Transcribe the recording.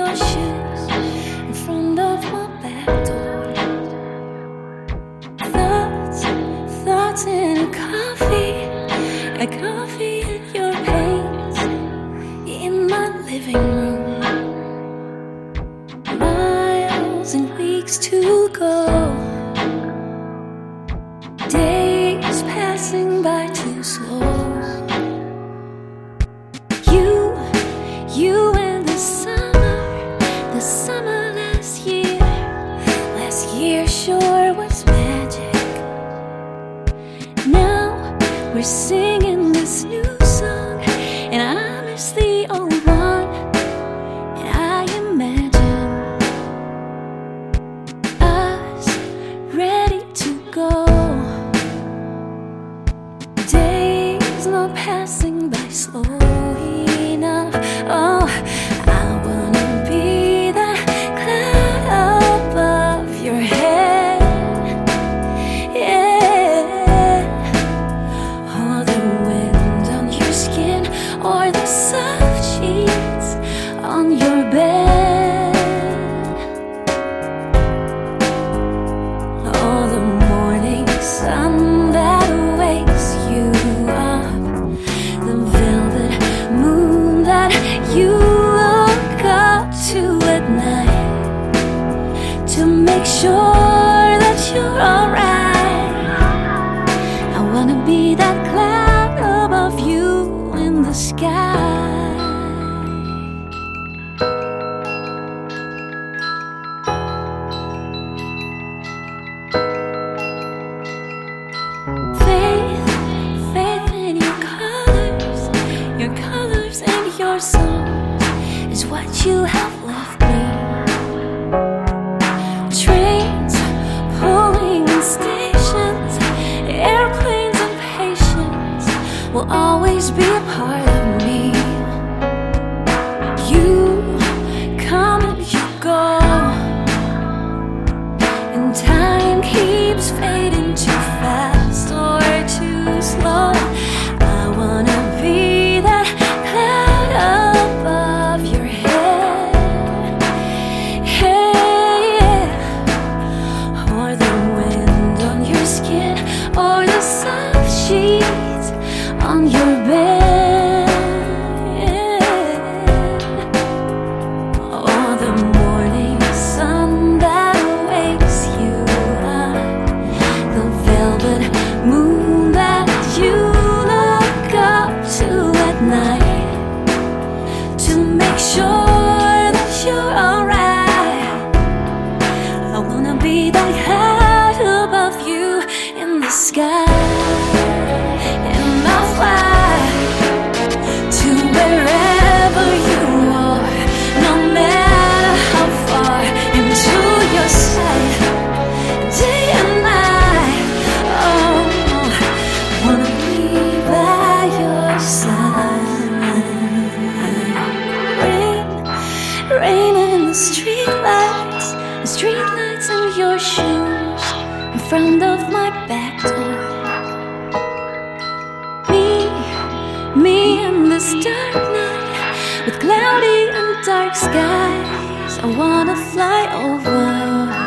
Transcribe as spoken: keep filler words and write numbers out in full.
your shoes in front of my back door. Thoughts, thoughts in a coffee, a coffee in your pains in my living room. Miles and weeks to go, days passing by too slow. You, you and the summer, the summer last year, last year sure was magic. Now we're singing this new song, and I miss the old one, and I imagine us ready to go. Days not passing by slow enough. Oh, I wanna be that cloud above your head. Yeah, or the wind on your skin, or the soft sheets on your bed, or the morning sun that wakes you up, the velvet moon that you look up to at night to make sure that you're alright. I wanna be that cloud above you in the sky. Faith, faith in your colors, your colors and your songs is what you have left me. Trains pulling in stations, airplanes and patience will always be a part of me. You come and you go, and time keeps fading too fast or too slow. I wanna be that cloud above your head, hey, or the wind on your skin, or the soft sheets on your bed, or the morning sun that wakes you up, the velvet moon that you look up to at night to make sure that you're alright. I wanna be that cloud above you in the sky, and I'll fly to wherever you are, no matter how far into your sight, day and night. Oh, wanna be by your side. Rain, rain in the streetlights, the streetlights in your shoes in front of my back door. Me, me in this dark night with cloudy and dark skies, I wanna fly over.